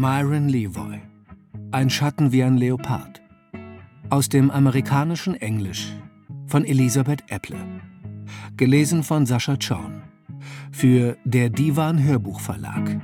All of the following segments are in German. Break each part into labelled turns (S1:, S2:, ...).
S1: Myron Leroy. Ein Schatten wie ein Leopard. Aus dem amerikanischen Englisch von Elisabeth Epple. Gelesen von Sascha Czorn. Für der Divan Hörbuchverlag.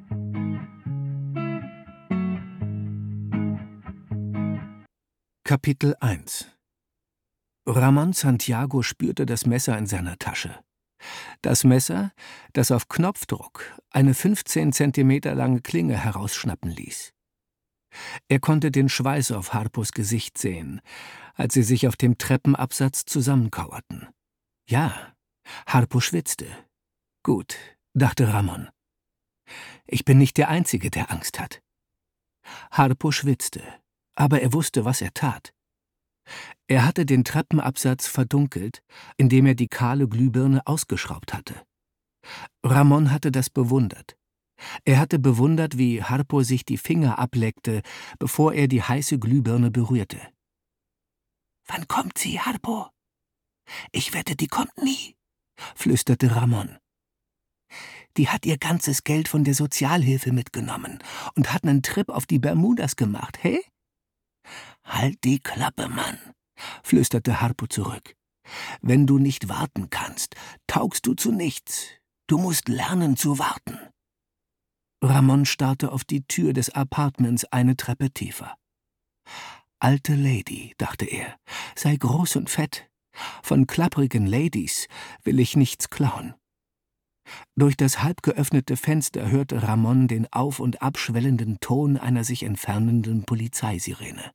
S1: Kapitel 1. Ramon Santiago spürte das Messer in seiner Tasche. Das Messer, das auf Knopfdruck eine 15 Zentimeter lange Klinge herausschnappen ließ. Er konnte den Schweiß auf Harpos Gesicht sehen, als sie sich auf dem Treppenabsatz zusammenkauerten. Ja, Harpo schwitzte. Gut, dachte Ramon. Ich bin nicht der Einzige, der Angst hat. Harpo schwitzte, aber er wusste, was er tat. Er hatte den Treppenabsatz verdunkelt, indem er die kahle Glühbirne ausgeschraubt hatte. Ramon hatte das bewundert. Er hatte bewundert, wie Harpo sich die Finger ableckte, bevor er die heiße Glühbirne berührte. »Wann kommt sie, Harpo?« »Ich wette, die kommt nie«, flüsterte Ramon. »Die hat ihr ganzes Geld von der Sozialhilfe mitgenommen und hat einen Trip auf die Bermudas gemacht, hey?« »Halt die Klappe, Mann«, flüsterte Harpo zurück. »Wenn du nicht warten kannst, taugst du zu nichts. Du musst lernen zu warten.« Ramon starrte auf die Tür des Appartements eine Treppe tiefer. »Alte Lady«, dachte er, »sei groß und fett. Von klapprigen Ladies will ich nichts klauen.« Durch das halb geöffnete Fenster hörte Ramon den auf- und abschwellenden Ton einer sich entfernenden Polizeisirene.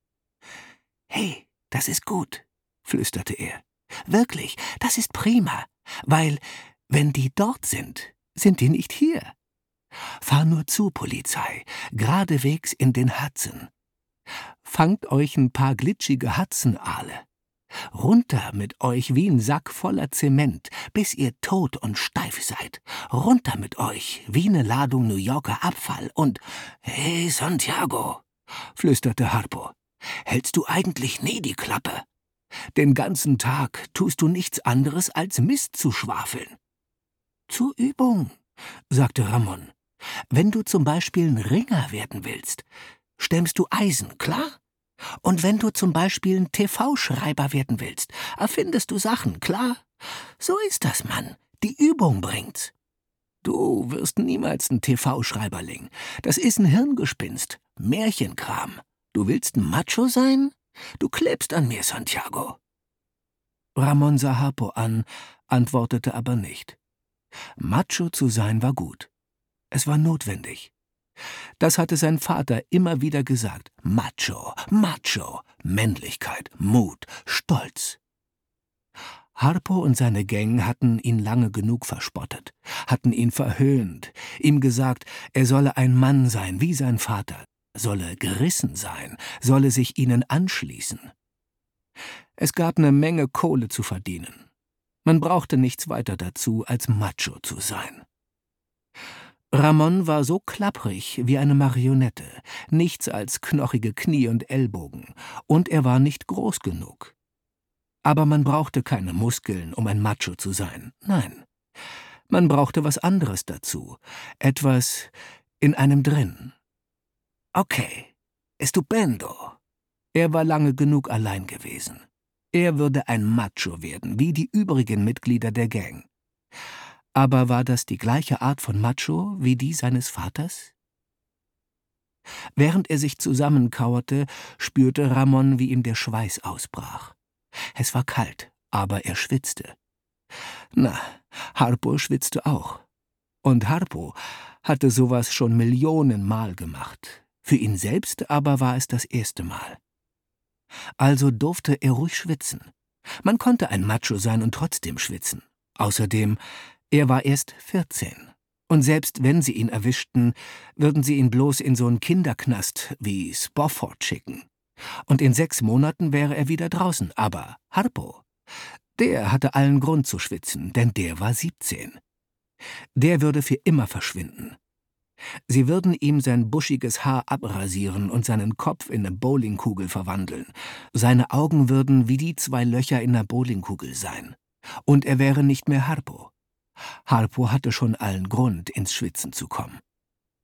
S1: »Hey, das ist gut«, flüsterte er. »Wirklich, das ist prima, weil, wenn die dort sind, sind die nicht hier. Fahr nur zu, Polizei, geradewegs in den Hudson. Fangt euch ein paar glitschige Hudson-Aale. Runter mit euch wie ein Sack voller Zement, bis ihr tot und steif seid. Runter mit euch wie eine Ladung New Yorker Abfall und »Hey, Santiago«, flüsterte Harpo, »hältst du eigentlich nie die Klappe? Den ganzen Tag tust du nichts anderes als Mist zu schwafeln.« »Zur Übung«, sagte Ramon. »Wenn du zum Beispiel ein Ringer werden willst, stemmst du Eisen, klar? Und wenn du zum Beispiel ein TV-Schreiber werden willst, erfindest du Sachen, klar? So ist das, Mann. Die Übung bringt's. Du wirst niemals ein TV-Schreiberling. Das ist ein Hirngespinst, Märchenkram. Du willst ein Macho sein? Du klebst an mir, Santiago.« Ramon sah Harpo an, antwortete aber nicht. Macho zu sein war gut. Es war notwendig. Das hatte sein Vater immer wieder gesagt. Macho, Macho, Männlichkeit, Mut, Stolz. Harpo und seine Gang hatten ihn lange genug verspottet, hatten ihn verhöhnt, ihm gesagt, er solle ein Mann sein wie sein Vater, solle gerissen sein, solle sich ihnen anschließen. Es gab eine Menge Kohle zu verdienen. Man brauchte nichts weiter dazu, als Macho zu sein. Ramon war so klapprig wie eine Marionette, nichts als knochige Knie und Ellbogen, und er war nicht groß genug. Aber man brauchte keine Muskeln, um ein Macho zu sein, nein. Man brauchte was anderes dazu, etwas in einem drin. Okay, estupendo. Er war lange genug allein gewesen. Er würde ein Macho werden, wie die übrigen Mitglieder der Gang. Aber war das die gleiche Art von Macho wie die seines Vaters? Während er sich zusammenkauerte, spürte Ramon, wie ihm der Schweiß ausbrach. Es war kalt, aber er schwitzte. Na, Harpo schwitzte auch. Und Harpo hatte sowas schon Millionenmal gemacht. Für ihn selbst aber war es das erste Mal. Also durfte er ruhig schwitzen. Man konnte ein Macho sein und trotzdem schwitzen. Außerdem, er war erst 14. Und selbst wenn sie ihn erwischten, würden sie ihn bloß in so einen Kinderknast wie Spofford schicken. Und in 6 Monaten wäre er wieder draußen. Aber Harpo, der hatte allen Grund zu schwitzen, denn der war 17. Der würde für immer verschwinden. Sie würden ihm sein buschiges Haar abrasieren und seinen Kopf in eine Bowlingkugel verwandeln. Seine Augen würden wie die 2 Löcher in einer Bowlingkugel sein. Und er wäre nicht mehr Harpo. Harpo hatte schon allen Grund, ins Schwitzen zu kommen.